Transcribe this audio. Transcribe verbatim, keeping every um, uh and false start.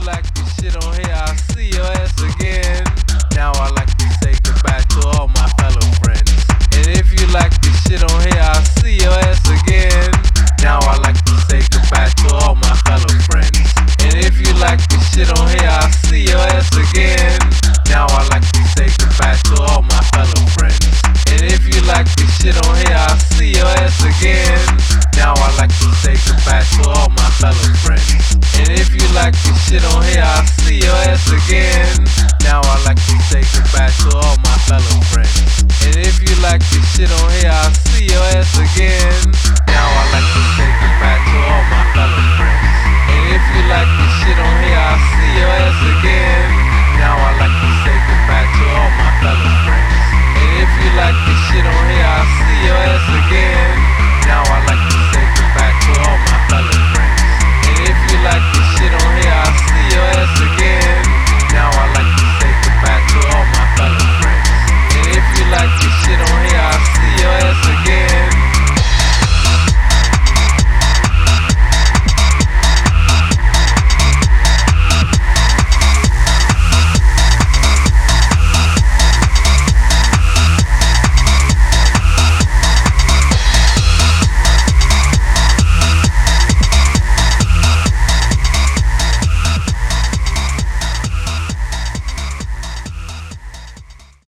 like this shit on here, I'll see your ass again. Now I like to say goodbye to all my fellow friends. And if you like this shit on here, I'll see your ass again. Now I like to say goodbye to all my fellow friends. And if you like this shit on here, I'll see your ass again. Now I like to say goodbye to all my fellow friends. And if you like this shit on here, I'll see your ass again. Now I like to say goodbye to all my fellow friends. And if you like this shit on here, I'll see your ass again. Now I like to say goodbye to all my fellow friends. And if you like this shit on here, I'll see your ass again.